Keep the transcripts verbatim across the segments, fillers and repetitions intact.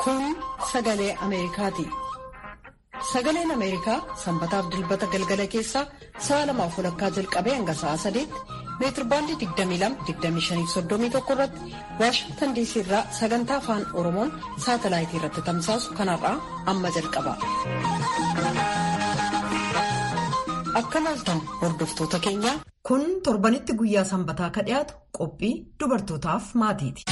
Kun sagalee Ameerikaati. Sagaleen Ameerikaa sanbataaf dilbata galgala keessaa sa'a lamaaf walakkaa jalqabee hanga sa'a sadeetti meetir baandii digdamii lama digdamii shanii fi soddomii tokko irratti Waashingtan diisii irraa sagantaa afaan Oromoon saatalaayitii irratti tamsaasu kanarraa amma jalqaba. Akka laaltan hordoftoota keenyaa. Kun torbanitti guyyaa sanbataa ka dhiyaatu qophii dubartootaaf maatiiti.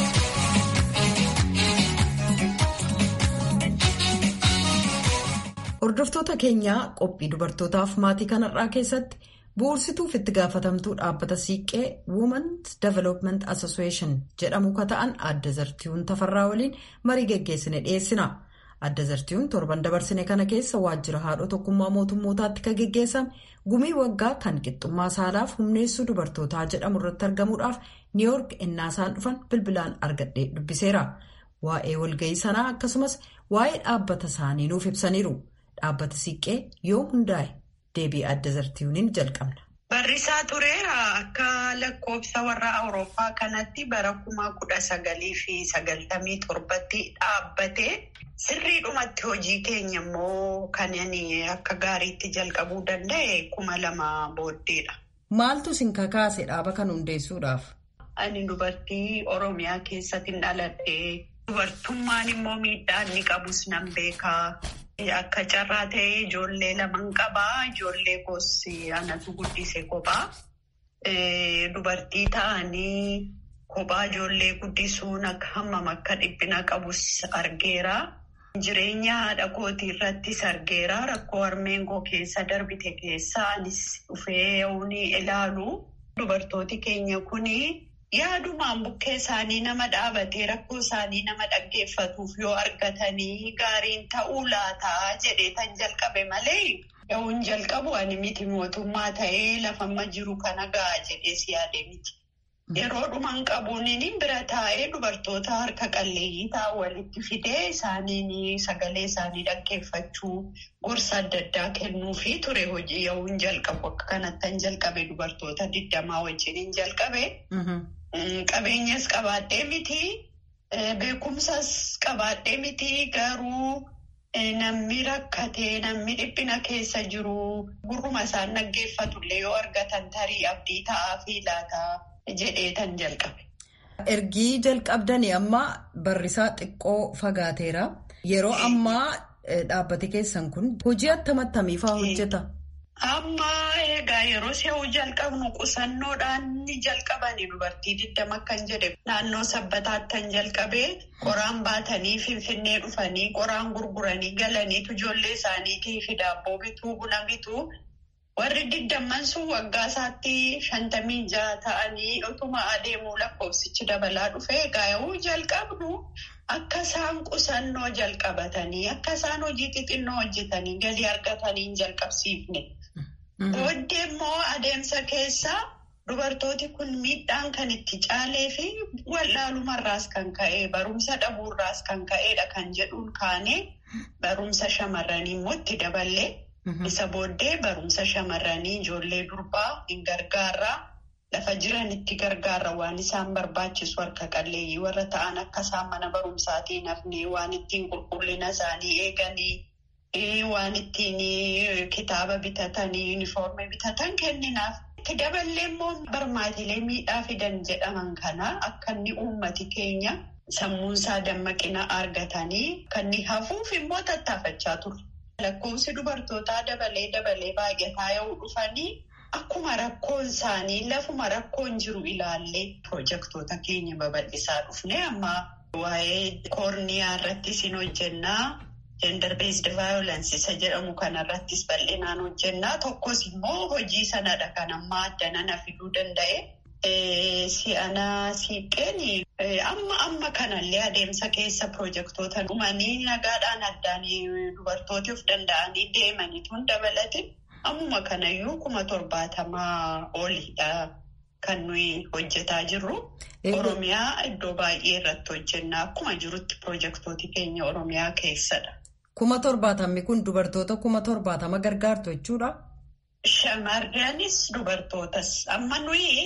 Hordoftoota keenyaa qophii dubartootaaf maatii kanarraa keessatti bu'uursituuf itti gaafatamtuu dhaabbata siiqqee Women's Development Association jedhamu ka ta'an Aadde Zartiyuun Tafarraa waliin marii geggeessine dhiyeessina. Aadde Zartiyuun torban dabarsine kana keessa waajjira haadhoo tokkummaa mootummootaatti ka geggeessame gumii waggaa kan qixxummaa saalaaf humneessuu dubartootaa jedhamu irratti argamuudhaaf niiwoork ennaasaan dhufan bilbilaan argadhee dubbiseera. Waa'ee walga'ii sanaa akkasumas waa'ee dhaabbata isaanii nuuf ibsaniiru. Dhaabbata siiqqee yoo hundaa'e deebii Aadde Zartiyuuniin jalqabna. Barrisaa tureera akka lakkoofsa warra Awurooppaa kanatti bara kuma kudha sagalii fi sagaltamii torbatti dhaabbatee sirriidhumatti hojii keenya immoo kan akka gaariitti jalqabuu danda'e kuma lama booddeedha. Maaltu isin kakaase dhaaba kan hundeessuudhaaf? Ani dubartii Oromiyaa keessatti dhaladhee dubartummaan immoo miidhaa inni qabus nan beekaa. Akka carraa ta'ee ijoollee lamaan qabaa. Ijoollee koos anatu guddise kophaa. Dubartii ta'anii kophaa ijoollee guddisuun akka hammam akka dhiphina qabus argeera. Jireenya haadha kootii irrattis argeera. Rakkoo harmeen koo keessa darbite keessa anis dhufee yoonni ilaalu. Dubartooti keenya kuni yaadumaan bukkee isaanii nama dhaabatee rakkoo isaanii nama dhaggeeffatuuf yoo argatanii gaariin ta'uu laataa jedhee tan jalqabe malee yoon jalqabu ani miti mootummaa ta'ee lafamma jiru kana ga'a jedhee si yaade miti. Yeroo dhumaan qabuun bira taa'ee dubartoota harka qalleeyyii ta'an walitti fidee isaaniin sagalee isaanii dhaggeeffachuu gorsa adda addaa kennuufi ture hojii yoon jalqabu akka kanattan jalqabe dubartoota digdamaa wajjin jalqabe. Qabeenyas qabaadhee miti, beekumsas qabaadhee miti garuu namni rakkatee namni dhiphina keessa jiru gurruma isaan dhaggeeffatullee yoo argatan tarii abdii ta'aa fi laataa jedhee tan jalqabe. Ergii jalqabdanii amma barrisaa xiqqoo fagaateera. Yeroo ammaa dhaabbate keessan kun hojii attamattamiifaa hojjeta? Amma egaa yeroo si'uu jalqabnu qusannoodhaan ni jalqabani dubartii digdama kan jedhe naannoo sabbataattan jalqabee qoraan baatanii finfinnee dhufanii qoraan gurguranii galaniitu ijoollee isaaniitii fi daabboo bituu buna bituu warri digdamman sun waggaa isaatti shantamii jaha ta'anii utuma adeemuu lakkoofsichi dabalaa dhufee egaa yoo jalqabnu akka isaan qusannoo jalqabatanii akka isaan hojii xixinnoo hojjetanii galii argatanii jalqabsiifne. Booddee immoo adeemsa keessaa dubartooti kun miidhaan kan itti caalee fi wallaalumarraas kan ka'e barumsa dhabuurraas kan ka'edha kan jedhuun kaanee barumsa shamarranii immoo itti daballee isa booddee barumsa shamarranii ijoollee durbaa hin gargaarraa lafa jiran itti gargaarra waan isaan barbaachisu harka qalleeyyii warra ta'an akka isaan mana barumsaatiin hafnee waan ittiin qulqullina isaanii eeganii. Waan ittiin kitaaba bitatanii yuunifoormii bitatan kenninaaf. Itti daballee immoo barmaatilee miidhaa fidan jedhaman kana akka inni uummati keenya sammuunsaa dammaqina argatanii kan inni hafuuf immoo tattaafachaa ture. Lakkoofsi dubartootaa dabalee dabalee baay'ataa yoo dhufanii akkuma rakkoon isaanii lafuma rakkoon jiru ilaallee pirojektoota keenya babal'isaa dhufne amma waa'ee koorniyaa irrattis hin hojjennaa. Gender based violence isa jedhamu kanarrattis bal'inaan hojjennaa tokkos immoo hojii sanadha kan ammaa addana na fiduu danda'e. Si'anaa siiqqeen amma amma kanallee adeemsa keessa pirojektoota dhumanii nagaadhaan addaan dubartooti of danda'anii deemaniituun dabalate ammuma kanayyuu kuma torbaatamaa oliidha kan nuyi hojjetaa jirru. Oromiyaa iddoo baay'ee irratti hojjennaa akkuma jirutti pirojektooti keenya Oromiyaa keessadha. Kuma torbaatamni kun dubartoota kuma torbaatama gargaartu jechuudha? Shamarranis dubartootas amma nuyi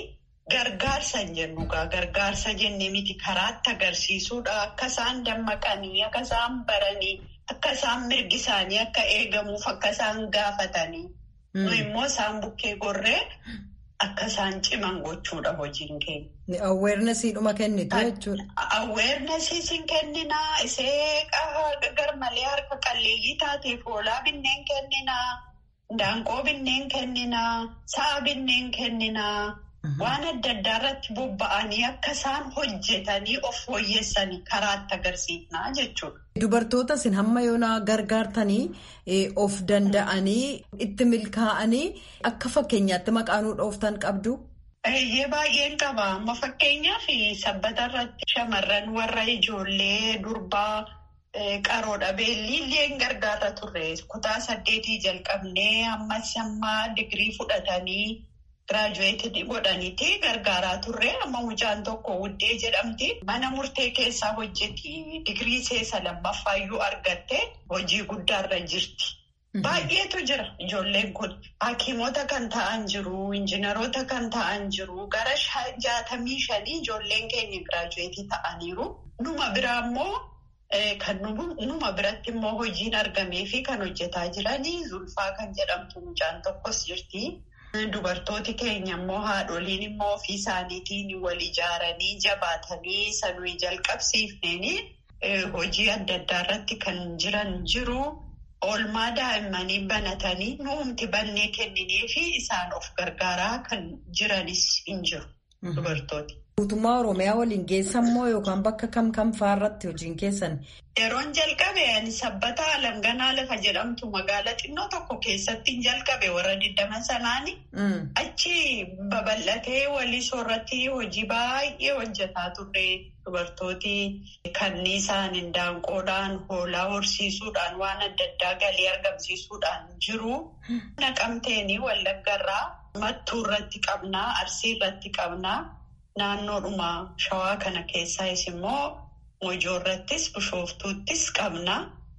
gargaarsa hin jennu gaa gargaarsa jennee miti karaatti agarsiisuudha akka isaan dammaqanii akka isaan baranii akka isaan mirgi isaanii akka eegamuuf akka isaan gaafatanii nu immoo isaan bukkee gorree akka isaan ciman gochuudha hojiin keenya. Awarenessii dhuma kennitu jechuudha. Awarenessii sin kenninaa isee garmalee harka qalleeyyii taateef hoolaa binneen kenninaa daanqoo binneen kenninaa sa'a binneen kenninaa. Waan adda addaa irratti bobba'anii akka isaan hojjetanii of fooyyessanii karaatti agarsiifnaa jechuudha. Dubartoota isin hamma yoonaa gargaartanii of danda'anii itti milkaa'anii akka fakkeenyaatti maqaanuu dhooftan qabdu? Eeyyee baay'een qaba. Amma fakkeenyaaf sabbata irratti shamarran warra ijoollee durbaa qaroodha beelliillee gargaarra turre. Kutaa saddeetii jalqabnee ammas amma digirii fudhatanii. Giraajuweetii godhaniiti gargaaraa turre amma mucaan tokko wuddee jedhamti mana murtee keessaa hojjeti digirii seesa lammaffayyuu argatte hojii guddaarra jirti. Baay'eetu jira ijoolleen kun hakiimota kan ta'an jiru injiinaroota kan ta'an jiru gara jaatamii shanii ijoolleen keenya giraajuweetii ta'aniiru numa biraa immoo kan numa biratti immoo hojiin argamee fi kan hojjetaa jiranii Zulfaa kan jedhamtu mucaan tokkos jirti. Dubartooti keenya immoo haadholiin immoo ofii isaaniitiin wal ijaaranii jabaatanii sanuu jalqabsiifneenii hojii adda addaa irratti kan jiran jiru. Oolmaa daa'immanii banatanii nuumti bannee kenninee fi isaan of gargaaraa kan jiranis hin jiru dubartooti. Mootummaa Oromiyaa waliin geessan moo yookaan bakka kam kam fa'aa irratti hojiin keessan? Yeroon jalqabe ani sabbata alanganaa lafa jedhamtu magaala xinnoo tokko keessatti jalqabe warra digdama sanaani. Achi babal'atee walii soorratti hojii baay'ee hojjetaa turre dubartooti kanniisaan indaanqoodhaan hoolaa horsiisuudhaan waan adda addaa galii argamsiisuudhaan jiru. Naqamteenii Wallaggarraa Mattuu irratti qabnaa Arsii irratti qabnaa. Naannoodhuma shawaa kana keessaayis immoo Mojoo irrattis Bishooftuuttis qabna.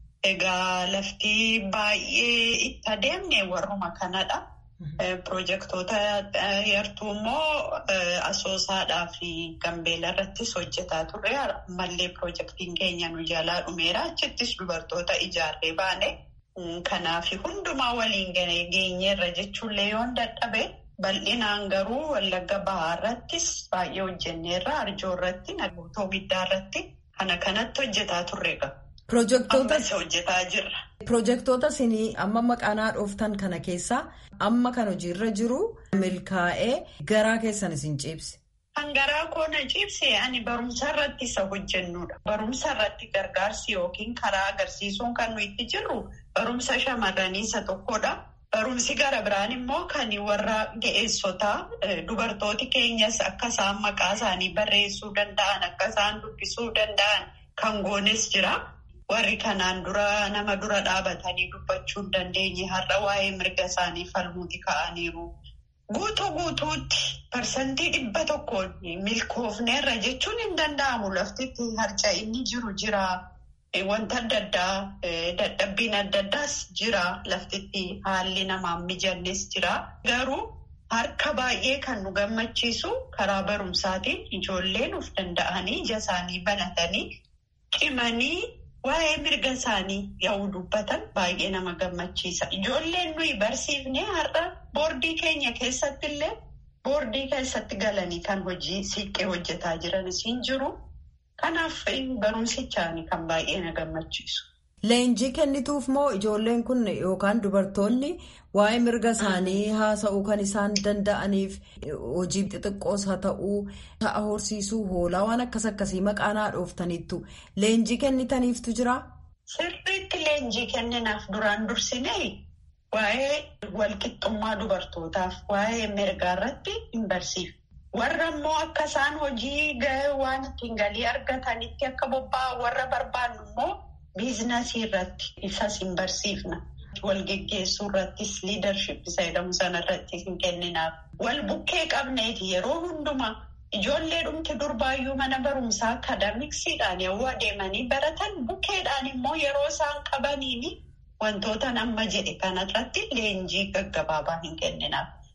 Egaa lafti baay'ee itti adeemne warruma kanadha. Pirojektoota yartuu immoo Asoosaadhaa fi Gambeela irrattis hojjetaa turre. Mallee pirojektiin keenya nu jalaa dhumeera. Achittis dubartoota ijaarree baane. Kanaaf hundumaa waliin geenyeerra jechuullee yoon dadhabe. Bal'inaan garuu Wallagga Bahaa irrattis baay'ee hojjenneerra Arjoo irratti Naguutoo Biddaa irratti kana kanatti hojjetaa turre qaba. Pirojektoota hojjetaa jirra. Pirojektoota isinii amma maqaanaa dhooftan kana keessaa amma kan hojiirra jiru milkaa'ee garaa keessan isin ciibse. Kan garaa koona ciibse ani barumsa irratti isa hojjennudha. Barumsa irratti gargaarsi yookiin karaa agarsiisuun kan nuyi itti jirru barumsa shamarranii isa tokkodha. Barumsi gara biraan immoo kan warra ga'eessotaa dubartooti keenyas akka isaan maqaa isaanii barreessuu danda'an akka isaan dubbisuu danda'an kan goones jira. Warri kanaan dura nama dura dhaabatanii dubbachuu hin dandeenye har'a waa'ee mirga isaanii falmuuti ka'aniiru. Guutuu guutuutti parsantii dhibba tokkoon milkoofneerra jechuun hin danda'amu laftitti harca'inni jiru jira. Wanta adda addaa dadhabbiin adda addaas jira laftitti haalli namaan mijannes jira. Garuu harka baay'ee kan nu gammachiisu karaa barumsaatiin ijoolleen of danda'anii ija isaanii banatanii cimanii waa'ee mirga isaanii yaa'u dubbatan baay'ee nama gammachiisa. Ijoolleen nuyi barsiifnee har'a boordii keenya keessatti illee boordii keessatti galanii kan hojii siiqqee hojjetaa jiranis hin jiru. Kanaaf barumsichaan kan baay'ee na gammachiisu. Leenjii kennituuf moo ijoolleen kun yookaan dubartoonni waa'ee mirga isaanii haasa'uu kan isaan danda'aniif hojii xixiqqoos haa ta'uu sa'a horsiisuu hoolaa waan akkas akkasii maqaanaa dhooftaniittu leenjii kennitaniiftu jira? Sirriitti leenjii kenninaaf duraan dursinee waa'ee walqixxummaa dubartootaaf waa'ee mirgaa irratti hin barsiifne. Warra immoo akka isaan hojii waan ittiin galii argatanitti akka bobba'an warra barbaannu immoo biizinasii irratti isas hin barsiifna. Wal geggeessuu irrattis liidarshiip isa jedhamu sana irratti hin kenninaaf. Wal bukkee qabneeti yeroo hundumaa ijoollee dhumti durbaayyuu mana barumsaa akadaamiksiidhaan yoo adeemanii baratan bukkeedhaan immoo yeroo isaan qabaniini wantoota nama jedhe kanarratti leenjii gaggabaabaa hin kenninaaf.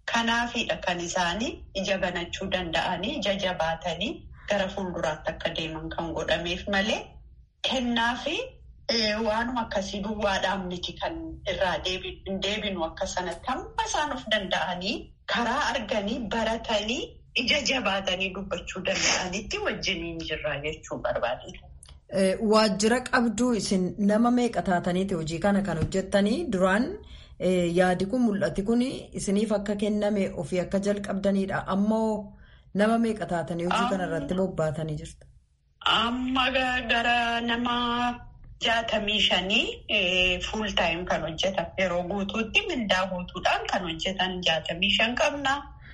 Kanaafidha kan isaanii ija banachuu danda'anii ija jabaatanii gara fuulduraatti akka deeman kan godhameef malee kennaa fi waanuma akkasii duwwaadhaan miti kan irraa deebinu akka sanatti hamma isaan of danda'anii karaa arganii baratanii ija jabaatanii dubbachuu danda'anitti wajjiniin jirra jechuu barbaadudha. Waajjira qabduu isin nama meeqa taataniiti hojii kana kan hojjettanii duraan yaadi kun mul'ati kun isiniif akka kenname ofii akka jalqabdanidha. Ammoo nama meeqa taatanii hojii kana irratti bobbaatanii jirtu? Amma gara nama jaatamii shanii fuul taayim kan hojjetan yeroo guutuutti mindaa guutuudhaan kan hojjetan jaatamii shan qabna.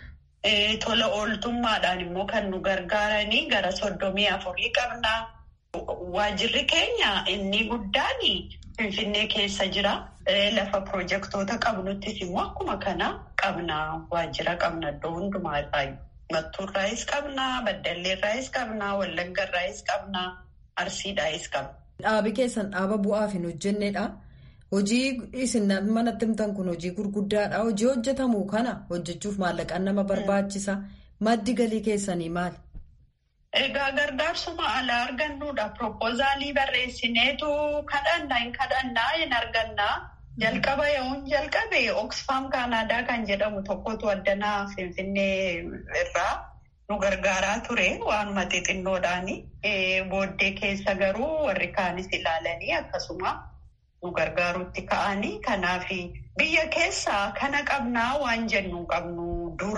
Tola ooltummaadhaan immoo kan nu gargaaranii gara soddomii afurii qabna. Waajjirri keenya inni guddaan Finfinnee keessa jira. Lafa pirojektoota qabnuttis immoo akkuma kana qabna. Waajjira qabna iddoo hundumaa irraa. Mattuurraayis qabna, Baddalleerraayis qabna, Wallaggarraayis qabna, Arsiidhaayis qabna. Dhaabi keessan dhaaba bu'aaf hin hojjennedha. Hojii isin manatti himtan kun hojii gurguddaadha. Hojii hojjetamu kana hojjechuuf maallaqaan nama barbaachisa. Maddi galii keessanii maali? Egaa gargaarsuma alaa argannuudha. Propoozaalii barreessineetu kadhannaa hin kadhannaa hin argannaa. Jalqaba yoo jalqabe Oxfam Kaanaadaa kan jedhamu tokkotu addanaa Finfinnee irraa nu gargaaraa ture waanuma xixinnoodhaani. Booddee keessa garuu warri kaanis ilaalanii akkasuma nu gargaaruutti ka'anii. Kanaaf biyya keessaa kana qabnaa waan jennu qabnu dur.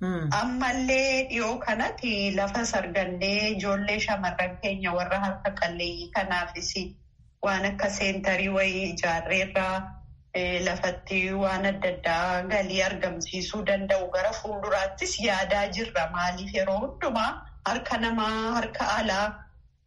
Ammallee dhiyoo kanatti lafa sargannee ijoollee shamarran keenya warra harka qalleeyyii kanaafis waan akka seentarii wayii ijaarreerraa lafatti waan adda addaa galii argamsiisuu danda'u gara fuulduraattis yaadaa jirra. Maaliif yeroo hundumaa harka namaa harka alaa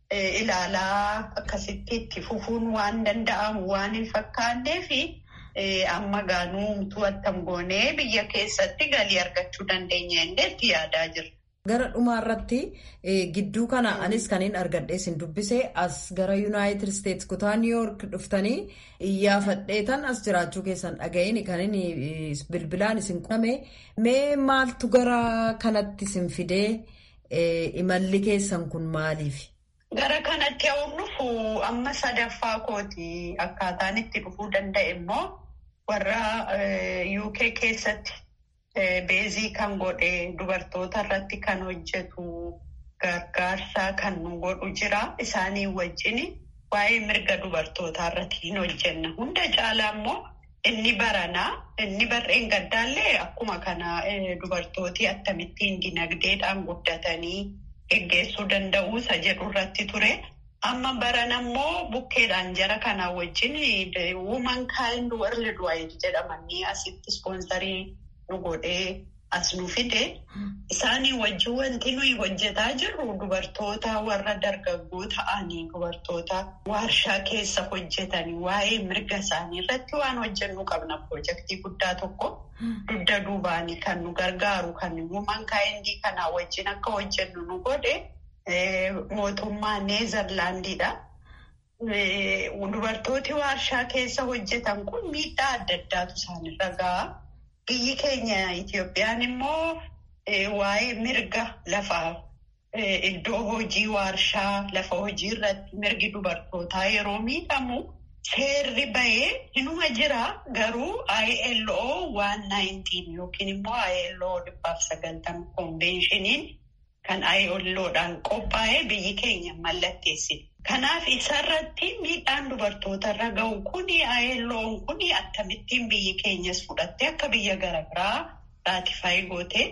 ilaalaa akkasitti itti fufuun waan danda'amu waan hin fakkaannee fi amma gaanuu to'attam goonee biyya keessatti galii argachuu dandeenya indeetti yaadaa jirra. Gara dhumaarratti gidduu kana anis kan hin argadhee isin dubbisee as gara Yuunaayitid Isteetsi kutaa Niiwuyoork dhuftanii iyyaafadheetan as jiraachuu keessan dhaga'een kan inni bilbilaan isin quname mee maaltu gara kanatti isin fidee imalli keessan kun maaliif? Gara kanatti yoo dhufu amma sadaffaa kooti akkaataan itti dhufuu danda'e immoo warra U K keessatti beezii kan godhe dubartoota irratti kan hojjetu gargaarsaa kan nu godhu jira. Isaanii wajjin waa'ee mirga dubartootaa irratti hin hojjenna. Hunda caalaa immoo inni baranaa inni barreen gaddaallee akkuma kana dubartooti akkamittiin dinagdeedhaan guddatanii geggeessuu danda'u isa jedhu irratti ture. Amma baran ammoo bukkeedhaan jara kanaa wajjin Women Kind Worldwide jedhamanii asitti ispoonsarii nu godhee as nu fide. Isaanii wajjin wanti nuyi hojjetaa jirru dubartoota warra dargaggoo ta'anii dubartoota waarshaa keessa hojjetanii waa'ee mirga isaanii irratti waan hojjennu qabna. Pirojektii guddaa tokko dugda duubaanii kan nu gargaaru kan Women Kind kanaa wajjin akka hojjennu nu godhe mootummaa Neezerlaandiidha. Dubartooti waarshaa keessa hojjetan kun miidhaa adda addaatu isaanirra ga'a. Biyyi keenya Itoophiyaan immoo waa'ee mirga lafaa iddoo hojii waarshaa lafa hojii irratti mirgi dubartootaa yeroo miidhamu seerri bahee inuma jira. Garuu I L O one nineteen yookiin immoo I L O dhibbaaf sagaltama konveeshiniin kan I L O'dhaan qophaa'ee biyyi keenya mallatteessite. Kanaaf isarratti miidhaan dubartootarra ga'u kuni I L O'on kuni akkamittiin biyyi keenyas fudhattee akka biyya gara biraa raatifaayi gootee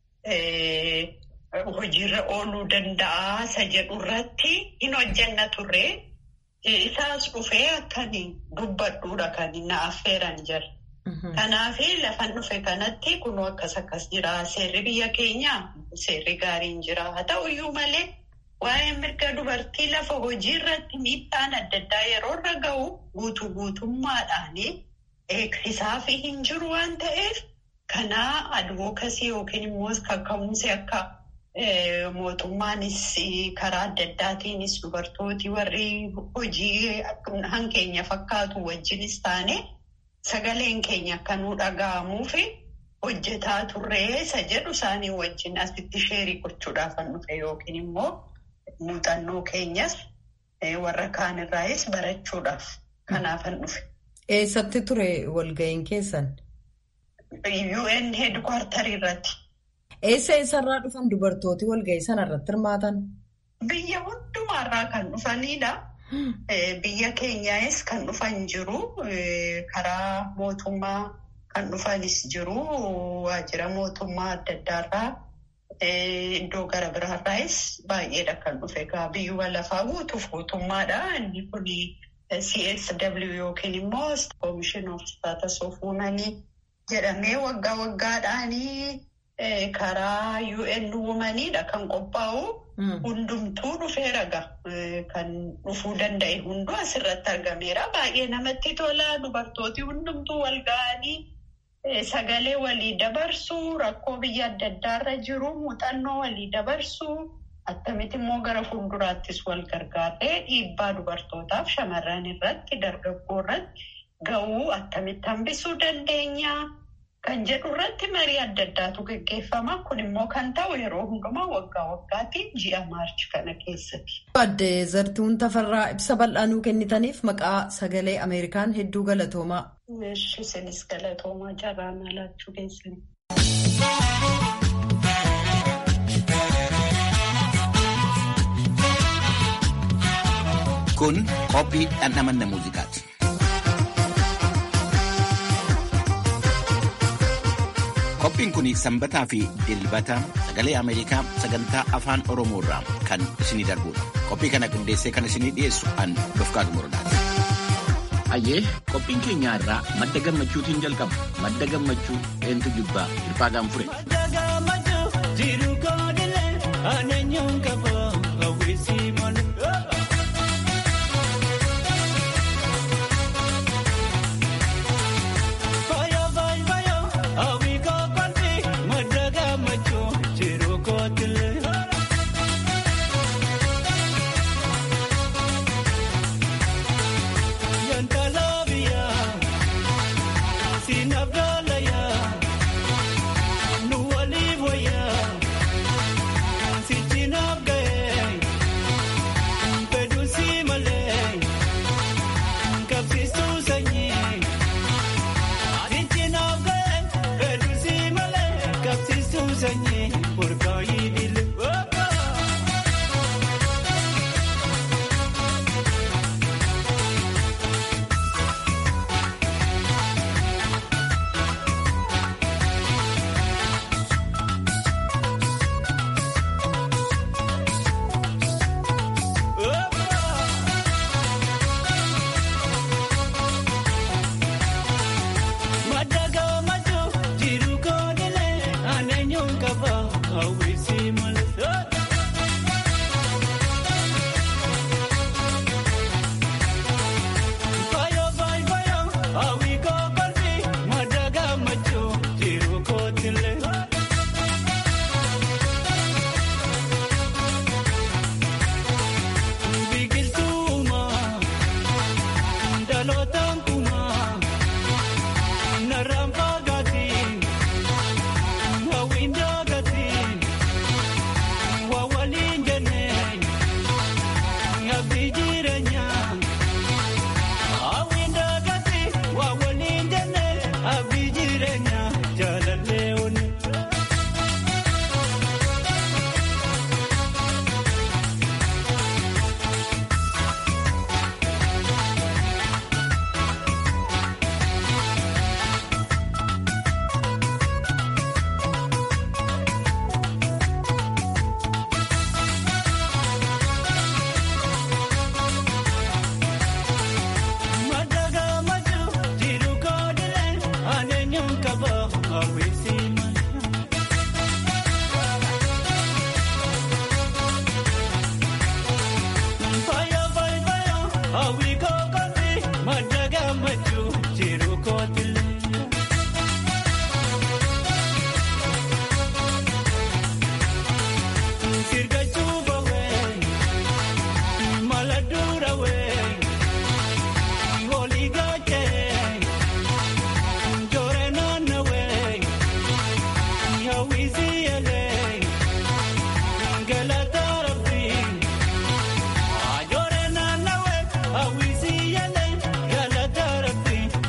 hojiirra ooluu danda'a isa jedhu irratti hin hojjenna turre. Isaas dhufee akkanii dubbadhuudha kan na affeeran jira. Kanaaf lafan dhufe kanatti kunoo akkas akkas jira. Seerri biyya keenyaa seerri gaariin jira. Haa ta'uyyuu malee waa'ee mirga dubartii lafa hojii irratti miidhaan adda addaa yeroo irra ga'u guutuu guutummaadhaan eegsisaaf hin jiru waan ta'eef kanaa advookasii yookiin immoo kaka'umsi akka mootummaanis karaa adda addaatiinis dubartooti warri hojii hankeenya fakkaatu wajjinis taane sagaleen keenya akka nuu dhaga'amuufi hojjetaa turree isa jedhu isaanii wajjin asitti sheerii gochuudhaaf kan dhufe yookiin immoo muuxannoo keenyas warra kaan irraayis barachuudhaaf kanaaf kan dhufe. Eessatti ture walga'iin keessan? U N headquarter irratti. Eessa eessarraa dhufan dubartooti walga'ii sana irratti hirmaatan? Biyya hundumaarraa kan dhufanidha. Biyya keenyaas kan dhufan jiru. Karaa mootummaa kan dhufanis jiru. Waajjira mootummaa adda addaarraa iddoo gara biraarraas baay'eedha kan dhufe. Biyyuma lafaa guutuuf guutummaadha. Inni kun C S W yookiin immoo Commission of Status of Women jedhamee waggaa waggaadhaanii karaa U N Womenidha kan qophaa'u. Hundumtuu dhufeera kan dhufuu danda'e hunduu asirratti argameera. Baay'ee namatti tola. Dubartooti hundumtuu wal ga'anii sagalee walii dabarsu, rakkoo biyya adda addaarra jiru, muuxannoo walii dabarsu, attamitti immoo gara fuulduraattis wal gargaaree dhiibbaa dubartootaaf shamarran irratti, dargaggoo irratti ga'uu attamitti hambisuu dandeenya kan jedhu irratti marii adda addaatu gaggeeffama. Kun immoo kan ta'u yeroo hundumaa waggaa waggaatiin ji'a maarchi kana keessatti. Adde Zartuun Tafarraa ibsa bal'aa nuu kennitaniif maqaa sagalee Ameerikaan hedduu galatoomaa. Isinis galatoomaa carraan alaachuu keessanii. Kun qophii dhandhamanna muuziqaati. Qophiin kun sanbataa fi dilbata sagalee Ameerikaa sagantaa afaan Oromoo irraa kan isinii darbudha. Qophii kana qindeessee kan isinii dhiyeessu an Dofqaatu Murdaati. Ayyee qophiin keenya irraa madda gammachuutiin jalqaba. Madda gammachuu eentu jibbaa hirphaa gaanfure.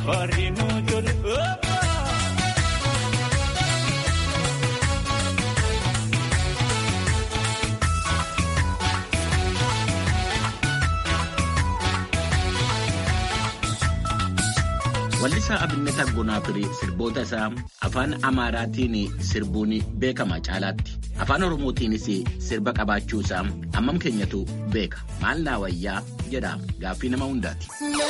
Orinu jolu. Wallisaa Abinnet Argonaa Firii sirboota isaa afaan Amaaraatiin sirbuun beekama caalaatti. Afaan Oromootiinis sirba qabaachuu isaa hammam keenyatu beeka. Maal naa wayyaa jedha gaaffii nama hundaati.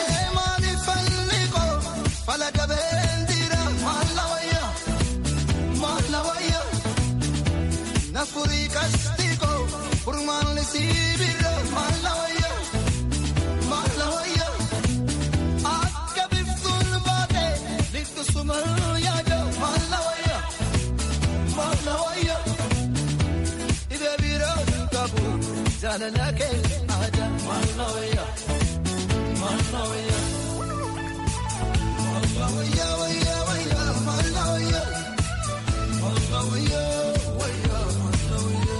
Jalalake aja malawaya malawaya malawaya waya waya malawaya malawaya waya malawaya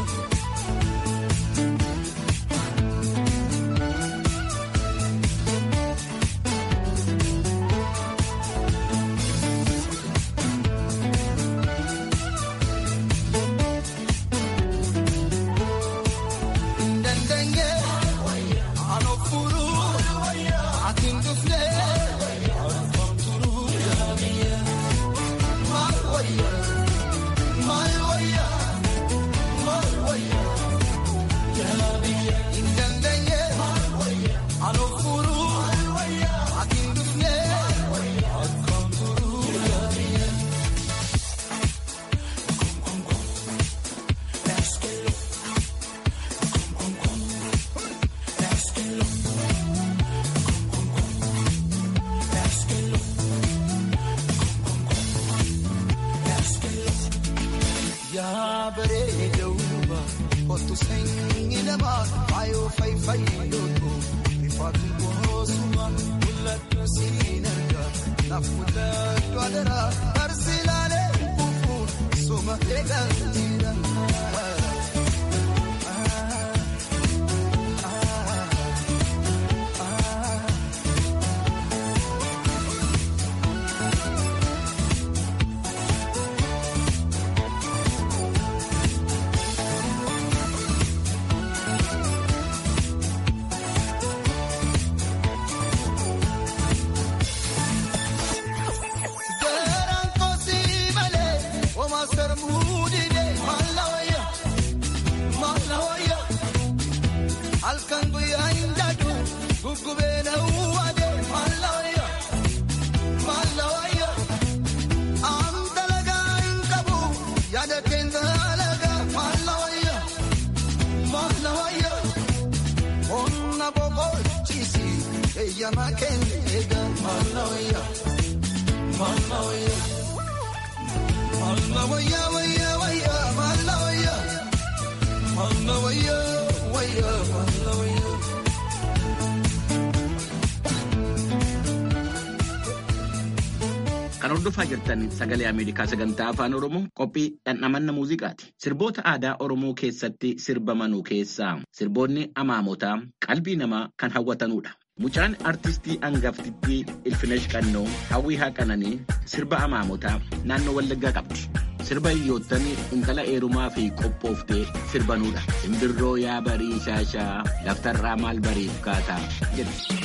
Kan hordofaa jirtan sagalee Ameerikaa sagantaa afaan Oromoo qophii dhandhamanna muuziqaati. Sirboota aadaa Oromoo keessatti sirbamanuu keessaa sirboonni amaamotaa qalbii namaa kan hawwatanudha. Mucaan artistii hangaftittii Ilfinesh Qannoo hawwii haqananii sirba amaamotaa naannoo Wallaggaa qabdi. Sirba hiyyoottan intala eerumaa fi qophooftee sirbanudha. Simbirroo yaa barii shaashaa laftarraa maal bariif kaataa jedhu.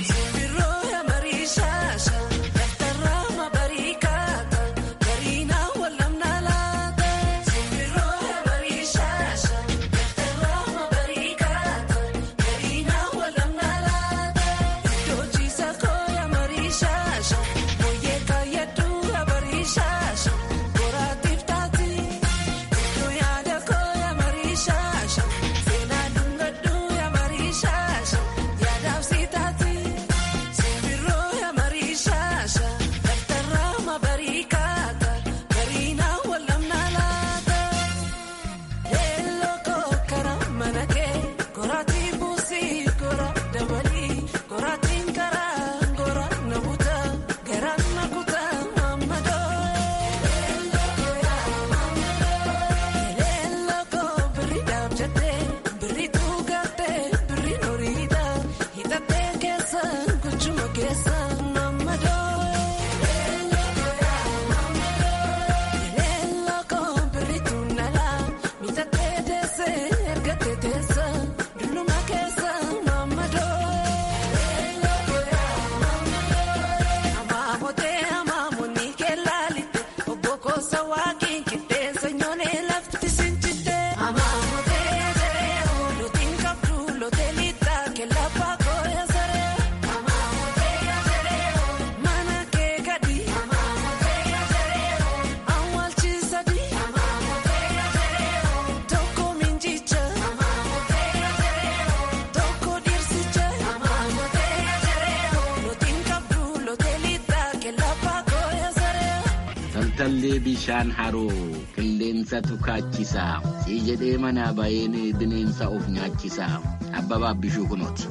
Jaalallee bishaan haroo qilleensa tukaachisaa si jedhee manaa baheen bineensa of nyaachisaa Abbabaa Bishuu kunooti.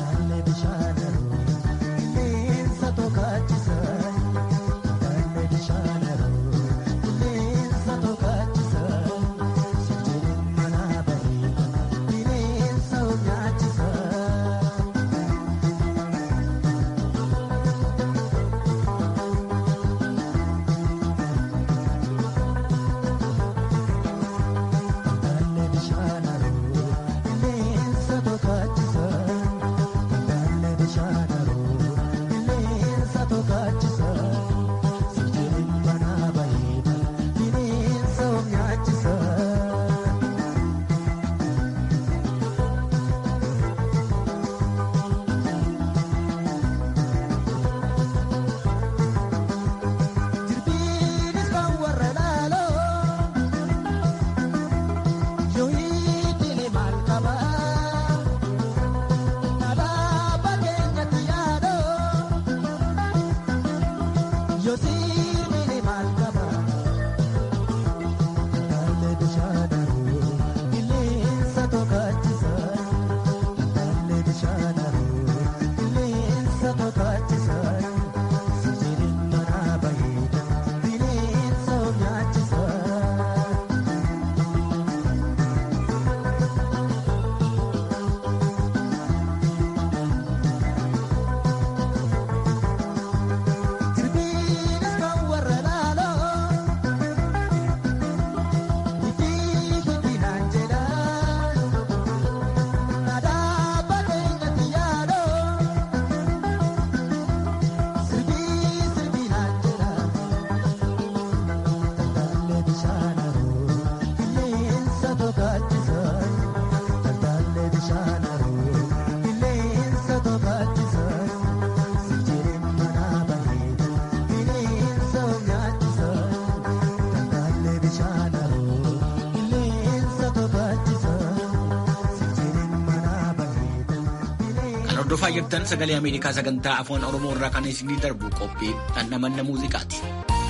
Hordofaa jirtan sagalee Ameerikaa sagantaa afaan Oromoo irraa kan isinii darbu qophii dhandhamanna muuziqaati.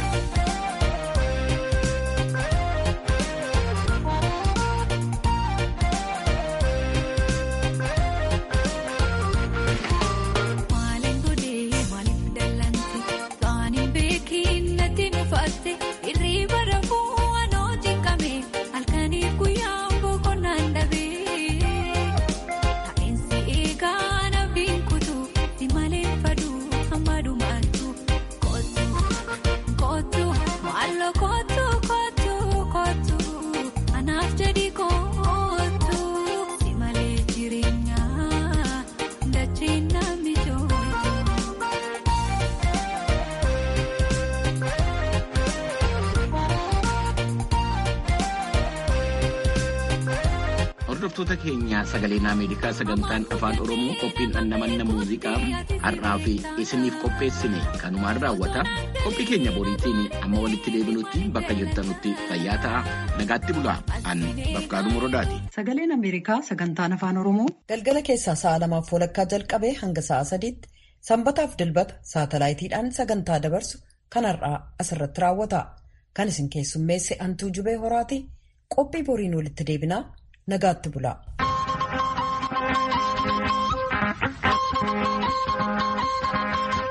Hordoftoota keenya sagaleen Ameerikaa sagantaan afaan Oromoo qophiin dhandhamanna muuziqaa har'aa fi isiniif qopheessine kanumaan raawwata. Qophii keenya boriitiin amma walitti deebinutti bakka jirtanutti fayyaa ta'a. Nagaatti bulaa. An Bafqaaduu Morodaati. Sagaleen Ameerikaa sagantaan afaan Oromoo galgala keessaa sa'a lamaaf walakkaa jalqabee hanga sa'a sadiitti sanbataaf dilbata saatalaayitiidhaan sagantaa dabarsu kan har'aa asirratti raawwata. Kan isin keessummeesse Antuu Jubee Horaati. Qophii boriin walitti deebinaa. Nagaatti bulaa.